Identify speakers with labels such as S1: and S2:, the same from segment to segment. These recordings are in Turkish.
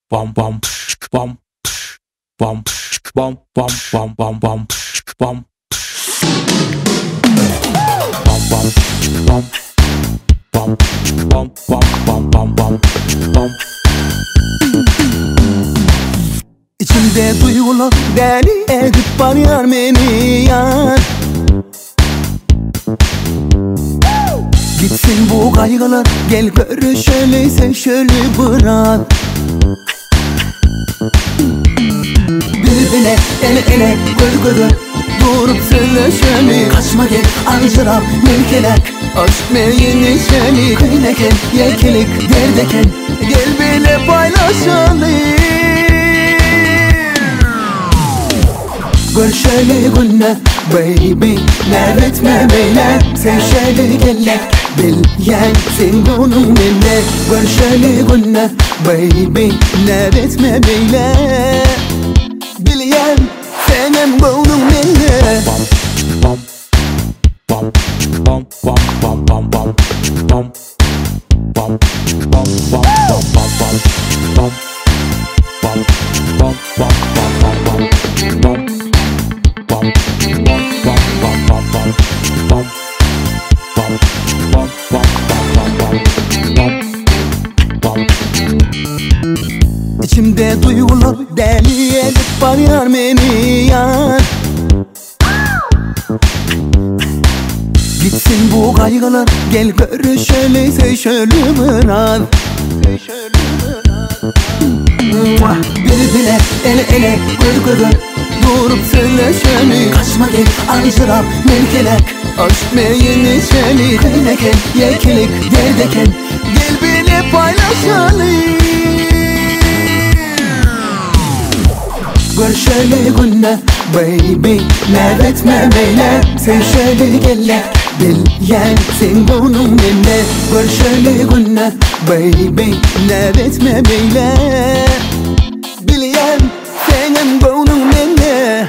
S1: bum bum bum bum bum bum bum bum bum bum bum bum bum bum bum bum bum.
S2: İçimde duygular deli edip bağırıyor beni yar. Gitsin bu kaygılar, gel görüşelim şöyle bırak. Birbirine ele ele göz göze durup söyleşelim. Kaçma gel ancıram mülkelek aşk meyini şeli. Kıyneken yekilik derdeken gel bile paylaşalım. Görüşeli günler baby neretme beyle. Sevşeli geller bilyen sen bunun bende. Görüşeli günler baby neretme beyle. Bilyen senin bunun bende.
S1: Bum bum bum bum bum bum bum bum bum bum bum bum bum bum bum bum bum bum bum.
S2: İçimde duygular deli edip bağırıyor beni yar. Gitsin bu kaygılar, gel görüşelim şöyle bırak. Birbirine ele ele göz göze durup söyleşelim. Kaçma gel ancıram mülkelek aşk meyini şeli. Kıyneken yekilik derdeken gel bile paylaşalım. Görüşeli günler baby neretme beyle. Sevşeli geller bilyen sen bunun bende. Görüşeli günler baby neretme beyle. Bilyen senin bunun bende.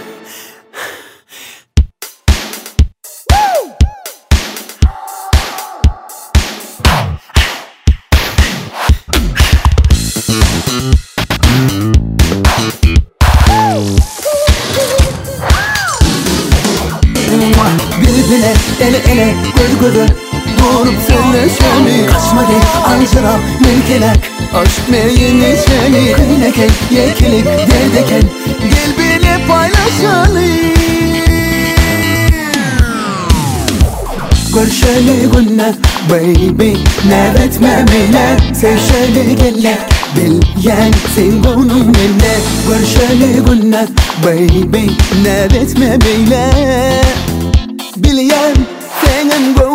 S2: Birbirine ele ele göz göze durup söyleşelim. Kaçma gel ancıram mülkelek aşk meyini şeli. Kıyneken yekilik derdeken gel bile paylaşalım. Görüşeli günler baby neretme beyle. Sevşeli geller bilyen sen bunun bende. Görüşeli günler baby neretme beyle. Bilyen senin